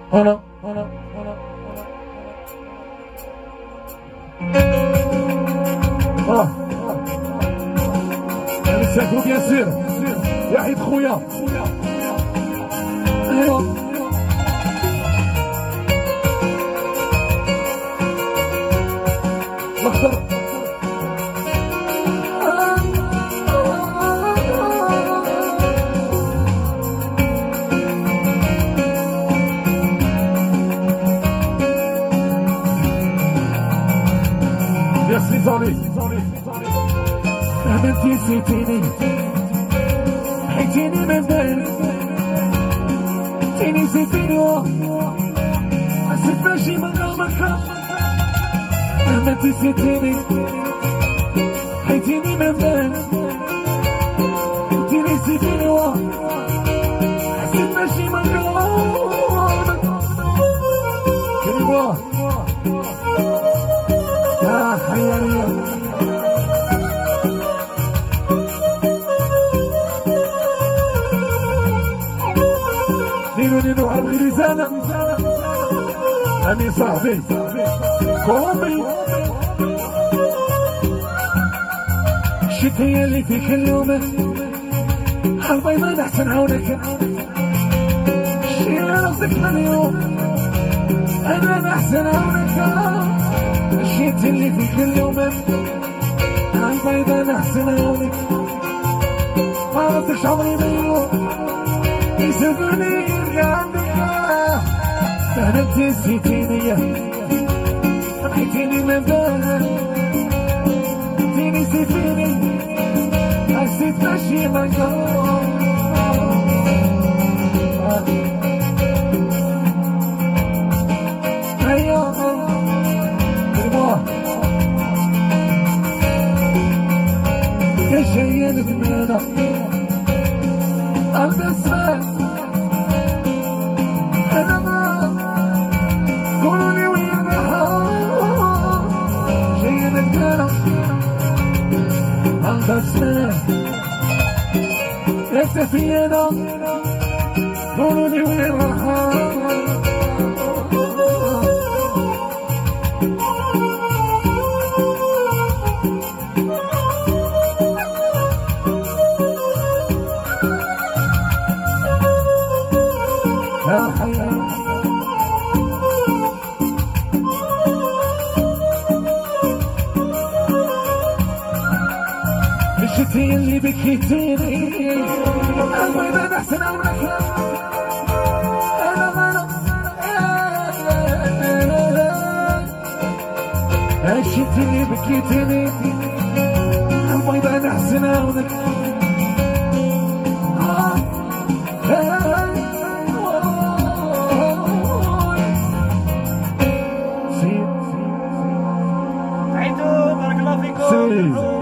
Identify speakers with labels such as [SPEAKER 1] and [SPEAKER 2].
[SPEAKER 1] انا نساكو بيان سير يا حيد خويا. ايوا الاخضر يا سيزالي انتي سيتيني حيتيني من بالي تيني سيتيني حسيت ماشي من غمك انتي سيتيني حيتيني من بالي تيني سيتيني حسيت ماشي من غمك كريمة يا حيانية نينو على الغريزانة أمي صاحبي كومي الشتية اللي فيك اليوم حبيبي نحسن عونك شيل راسك من اليوم أنا نحسن عونك الشيت اللي فيك اليوم حبيبي نحسن عونك ما عرفتش عمري مليون يسبني يرجع عندك انت نسيتيني حيتيني من بالك انتي نسيتيني حسيت ماشي مجنون ايوه كريمة يا شيان بنانا البسمة أنا ما قولي وين بحار شي نتكلم البسمة يكتفي أنا قولي وين بحار الشتي اللي بكيتيني أبدا نحسن عونك أنا الشتي اللي بكيتيني أبدا نحسن عونك
[SPEAKER 2] عيدوا بارك الله فيكم.